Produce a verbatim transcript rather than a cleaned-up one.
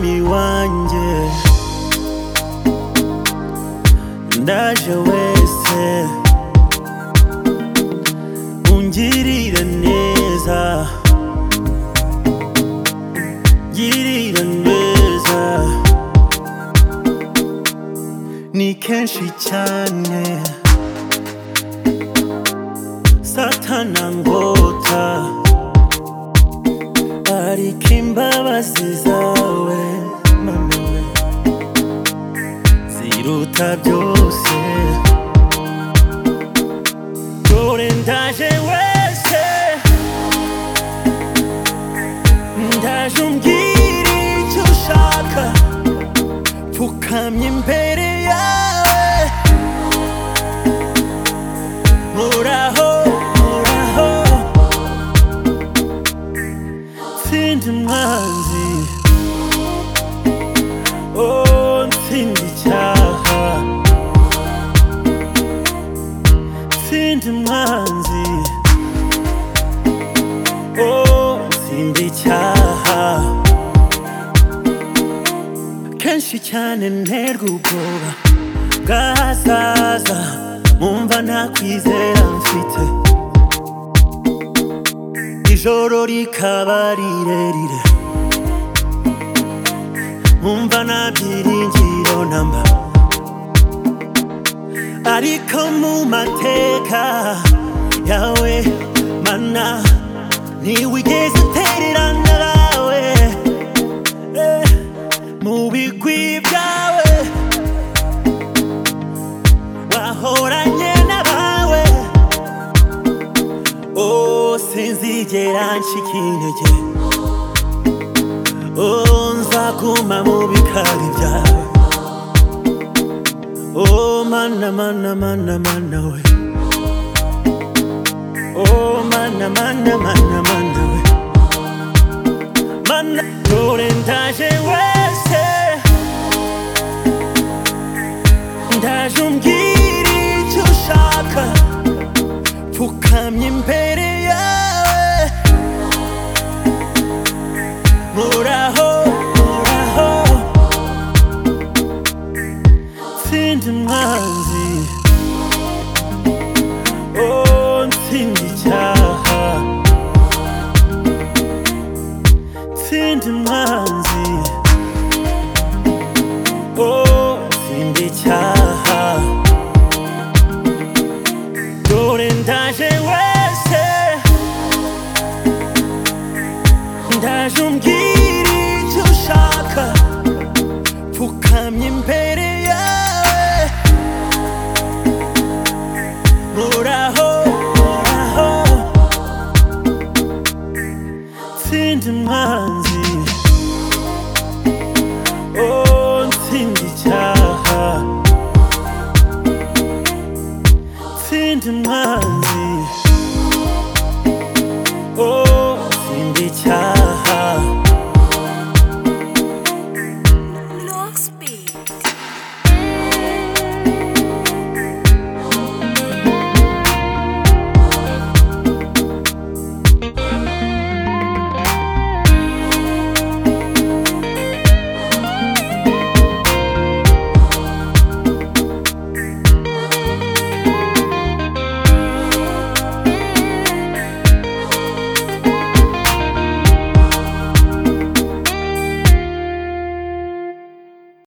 mwami wanjye ndaje wese ungirira neza, girira neza. Ni kenshi cyane Satana ngota, ariko imbabazi zawe mama we ziruta byose. Dore ndaje wese, ndaje umbwira icyo ushaka, pfukamye imbere yawe. Muraho, muraho, ntsinda umwanzi, oh ntsinda icyaha, ntsinda umwanzi, oh ntsinda icyaha. Kenshi cyane nterwa ubwoba bwahazaza, mumva nta kwizera mfite, ijoro rikaba rirerire, mumva nta byiringiro namba. Ariko mu mateka yawe mana ntiwigeze utererana nawe, eh, mu bigwi byawe wahoranye n'abawe. Oh sinzigera ncika intege, oh nzaguma mu bikari byawe. Oh mana mana mana mana we, oh mana mana mana mana we, mana. Dore ndaje wese, ndaje umbwira icyo ushaka, pfukamye imbere yawe. Muraho, muraho, ntsinda umwanzi, oh ntsinda icyaha, ntsinda umwanzi, oh ntsinda icyaha. Dore ndaje wese, ndaje umbwira icyo ushaka, pfukamye imbere yawe. Muraho, muraho, ntsinda umwanzi, oh ntsinda icyaha, ntsinda umwanzi.